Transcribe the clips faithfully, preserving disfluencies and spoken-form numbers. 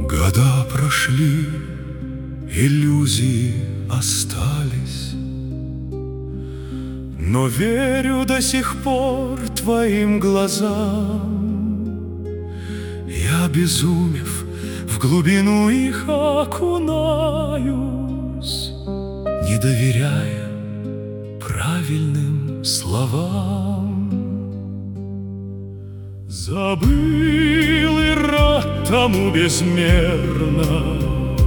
Года прошли, иллюзии остались, но верю до сих пор твоим глазам. Я, обезумев, в глубину их окунаюсь, не доверяя правильным словам. Забыл и рад тому безмерно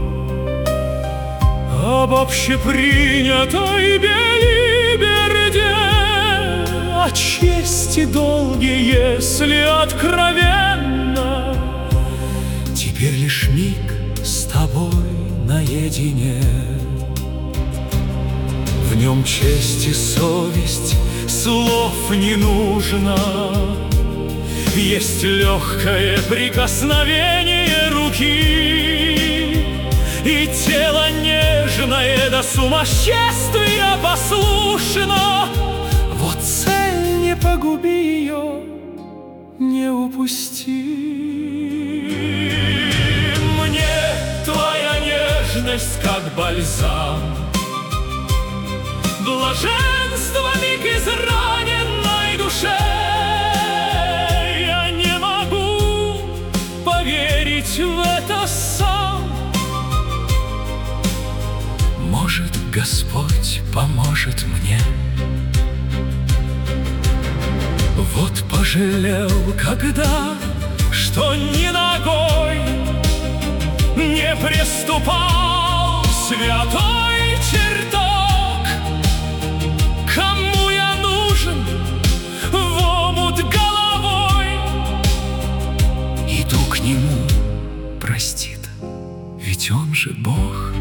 об общепринятой белиберде, о чести долге, если откровенно. Теперь лишь миг с тобой наедине, в нем честь и совесть, слов не нужно. Есть легкое прикосновение руки, и тело нежное до сумасшествия послушно. Вот цель, не погуби ее, не упусти. Мне твоя нежность как бальзам, блаженство миг израненной душе. В это сам. Может, Господь поможет мне. Вот пожалел, когда, что ни ногой не приступал святой чертог. Кому я нужен в омут головой? Иду к нему, простит, ведь он же Бог.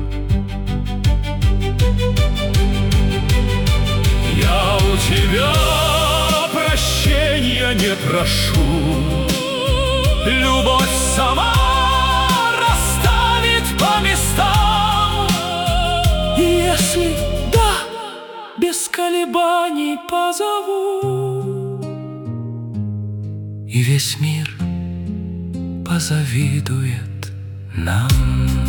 Я у тебя прощения не прошу, любовь сама расставит по местам. Если да, без колебаний позову, и весь мир позавидует нам.